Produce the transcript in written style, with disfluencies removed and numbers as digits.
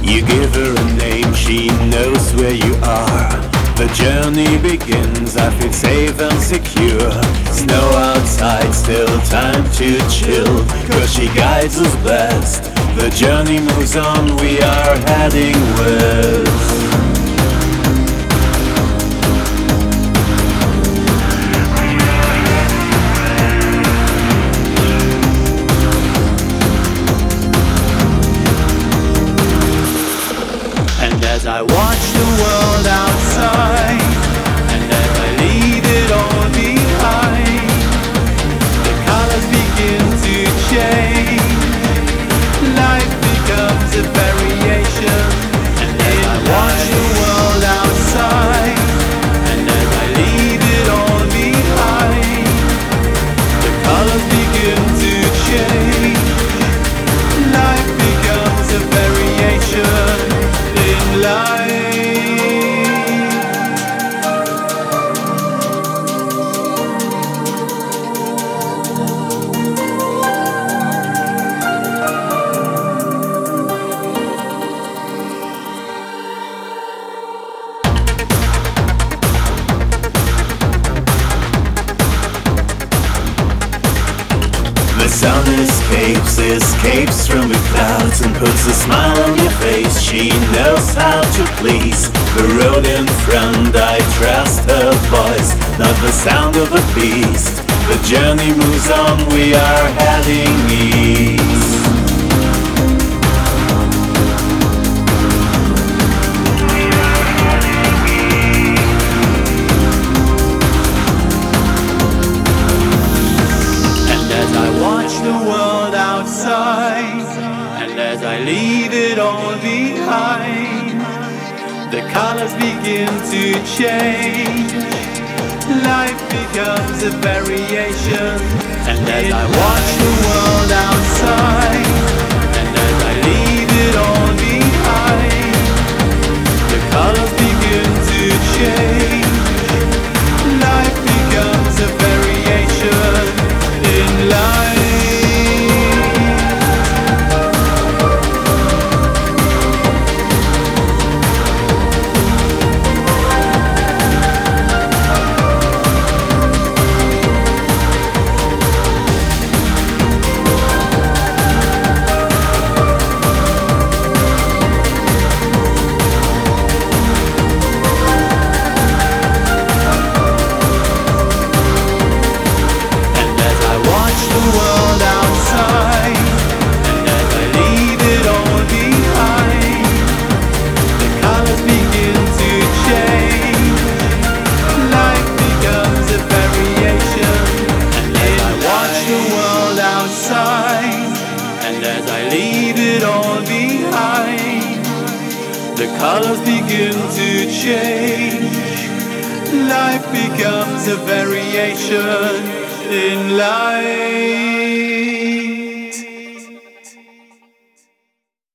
You give her a name, she knows where you are. The journey begins, I feel safe and secure. Snow outside, still time to chill, 'cause she guides us best. The journey moves on, we are heading west. And as I watch the world outside, and as I leave it all behind, the colors begin to change. Life becomes a variation. And as I watch the world outside, and as I leave it all behind, the colors begin to change. Life becomes a variation in life. The sun escapes from the clouds and puts a smile on your face. She knows how to please. The road in front, I trust her voice, not the sound of a beast. The journey moves on, we are heading east. The world outside, and as I leave it all behind, the colors begin to change. Life becomes a variation. And as I watch the world outside, and as I leave it all behind, the colors begin to change. Life becomes a variation in life. As I leave it all behind, the colors begin to change. Life becomes a variation in life.